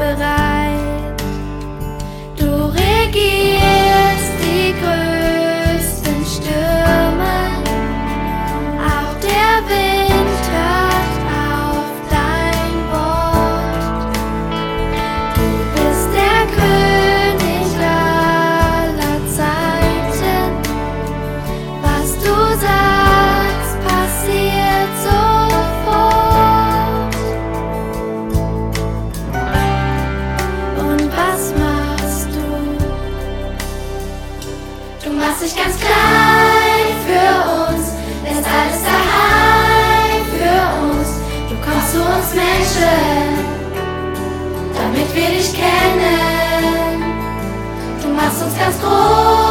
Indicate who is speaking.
Speaker 1: bereit. Du regierst die größten Stürme, auch der Wind hört auf dein Wort. Du bist der König aller Zeiten, was du sagst, passiert sofort. Und was machst du? Du machst dich ganz klein für uns, lässt alles daheim für uns. Du kommst zu uns Menschen, damit wir dich kennen. Du machst uns ganz groß.